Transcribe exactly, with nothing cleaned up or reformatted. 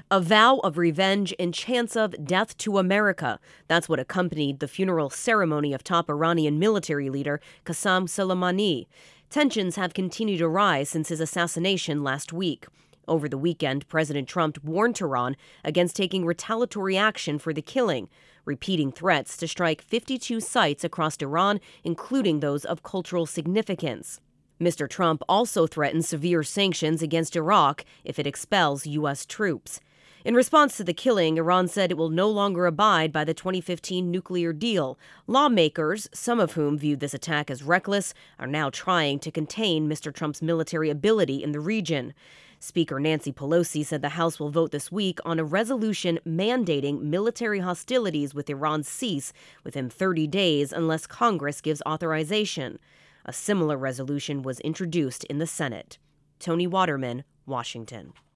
A vow of revenge and chance of death to America. That's what accompanied the funeral ceremony of top Iranian military leader Qasem Soleimani. Tensions have continued to rise since his assassination last week. Over the weekend, President Trump warned Tehran against taking retaliatory action for the killing, repeating threats to strike fifty-two sites across Iran, including those of cultural significance. Mister Trump also threatened severe sanctions against Iraq if it expels U S troops. In response to the killing, Iran said it will no longer abide by the twenty fifteen nuclear deal. Lawmakers, some of whom viewed this attack as reckless, are now trying to contain Mister Trump's military ability in the region. Speaker Nancy Pelosi said the House will vote this week on a resolution mandating military hostilities with Iran cease within thirty days unless Congress gives authorization. A similar resolution was introduced in the Senate. Tony Waterman, Washington.